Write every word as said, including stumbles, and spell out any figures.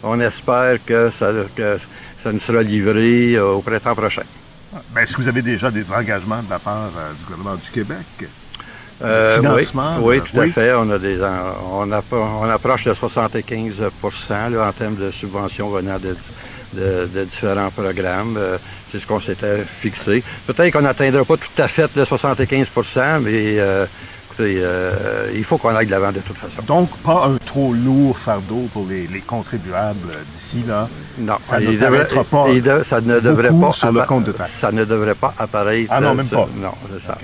on espère que ça, que ça nous sera livré euh, au printemps prochain. Ben, est-ce que vous avez déjà des engagements de la part euh, du gouvernement du Québec? Euh, financement? Oui, oui, euh, tout à oui. fait. On, a des, on, on approche de soixante-quinze pour cent là, en termes de subventions venant de, de, de différents programmes. Euh, c'est ce qu'on s'était fixé. Peut-être qu'on n'atteindra pas tout à fait le soixante-quinze pour cent, mais euh, écoutez, euh, il faut qu'on aille de l'avant de toute façon. Donc, pas un trop lourd fardeau pour les, les contribuables d'ici, là? Non, ça ne devrait paraîtra pas il de, ça ne devrait pas sur le compte de taxes. Ça ne devrait pas apparaître. Ah non, même ça, pas? Non, c'est ça. Okay.